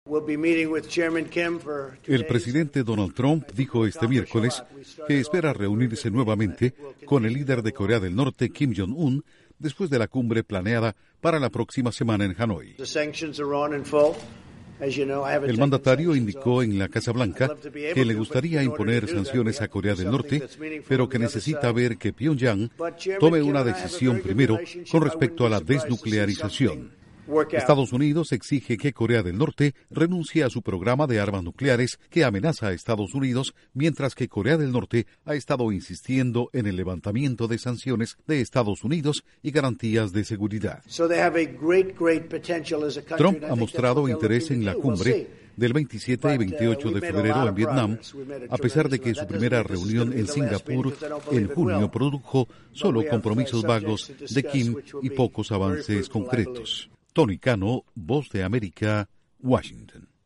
El presidente Donald Trump dijo este miércoles que espera reunirse nuevamente con el líder de Corea del Norte, Kim Jong-un, después de la cumbre planeada para la próxima semana en Hanoi. El mandatario indicó en la Casa Blanca que le gustaría imponer sanciones a Corea del Norte, pero que necesita ver que Pyongyang tome una decisión primero con respecto a la desnuclearización. Estados Unidos exige que Corea del Norte renuncie a su programa de armas nucleares que amenaza a Estados Unidos, mientras que Corea del Norte ha estado insistiendo en el levantamiento de sanciones de Estados Unidos y garantías de seguridad. Trump ha mostrado interés en la cumbre del 27 y 28 de febrero en Vietnam, a pesar de que su primera reunión en Singapur en junio produjo solo compromisos vagos de Kim y pocos avances concretos. Tony Cano, Voz de América, Washington.